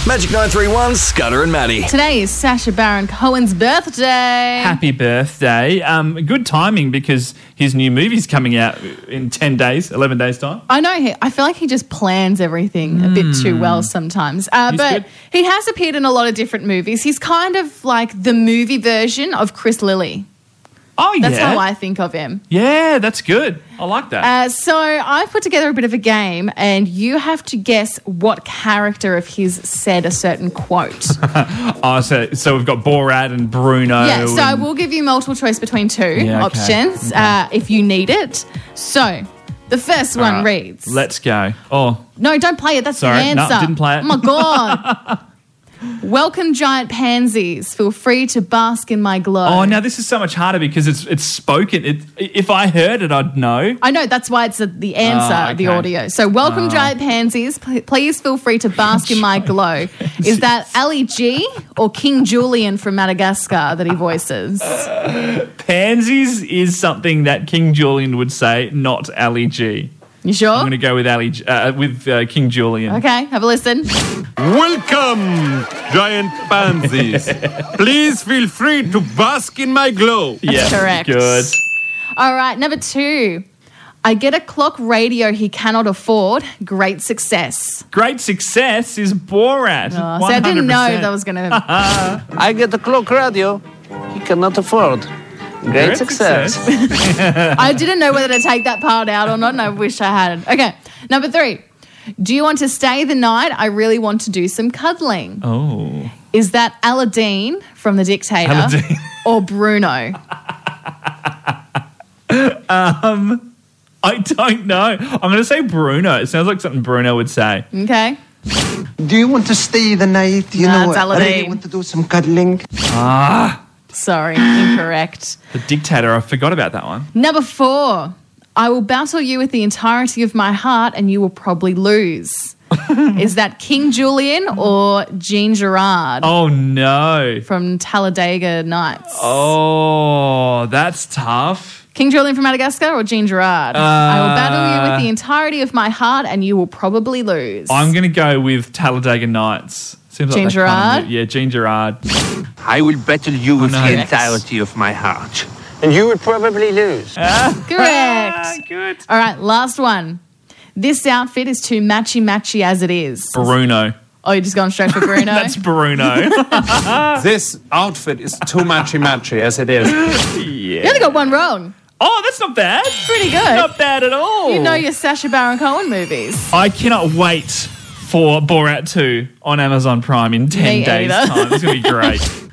Magic 931's Scudder and Maddie. Today is Sacha Baron Cohen's birthday. Happy birthday. Good timing because his new movie's coming out in 10 days, 11 days' time. I know. I feel like he just plans everything a bit too well sometimes. But good. he has appeared in a lot of different movies. He's kind of like the movie version of Chris Lilly. Oh, yeah. That's how I think of him. Yeah, that's good. I like that. So I've put together a bit of a game, and you have to guess what character of his said a certain quote. So we've got Borat and Bruno. Yeah, so I will give you multiple choice between two options if you need it. So the first one reads... Let's go. Oh, No, don't play it. That's sorry. the answer. No, didn't play it. Oh, my God. Welcome, giant pansies. Feel free to bask in my glow. Oh, now this is so much harder because it's spoken. If I heard it, I'd know. I know, that's why it's the answer, the audio. So, welcome, giant pansies. Please feel free to bask in my glow. Is that Ali G or King Julian from Madagascar that he voices? Pansies is something that King Julian would say, not Ali G. You sure? I'm going to go with King Julian. Okay, have a listen. Welcome, giant pansies. Please feel free to bask in my glow. Yeah, correct. Good. All right, number 2. I get a clock radio he cannot afford. Great success. Great success is Borat. Oh, so I didn't know 100%. that was going to... I get a clock radio he cannot afford. Great success. I didn't know whether to take that part out or not, and I wish I had. Okay, number 3. Do you want to stay the night? I really want to do some cuddling. Oh. Is that Aladdin from The Dictator Aladdin. or Bruno? I don't know. I'm going to say Bruno. It sounds like something Bruno would say. Okay. Do you want to stay the night? You Nah, know, it's I really Aladdin. want to do some cuddling. Sorry, incorrect. The Dictator. I forgot about that one. Number 4. I will battle you with the entirety of my heart and you will probably lose. Is that King Julian or Jean Girard Oh, no. from Talladega Nights? Oh, that's tough. King Julian from Madagascar or Jean Girard? I will battle you with the entirety of my heart and you will probably lose. I'm going to go with Talladega Nights. Seems Jean like that kind Girard? of, yeah, Jean Girard. I will battle you with no. the entirety of my heart. And you would probably lose. Correct. Good. All right, last one. This outfit is too matchy-matchy as it is. Bruno. Oh, you're just going straight for Bruno? That's Bruno. This outfit is too matchy-matchy as it is. You only got one wrong. Oh, that's not bad. Pretty good. Not bad at all. You know your Sacha Baron Cohen movies. I cannot wait for Borat 2 on Amazon Prime in 10 Me days' either. time. It's going to be great.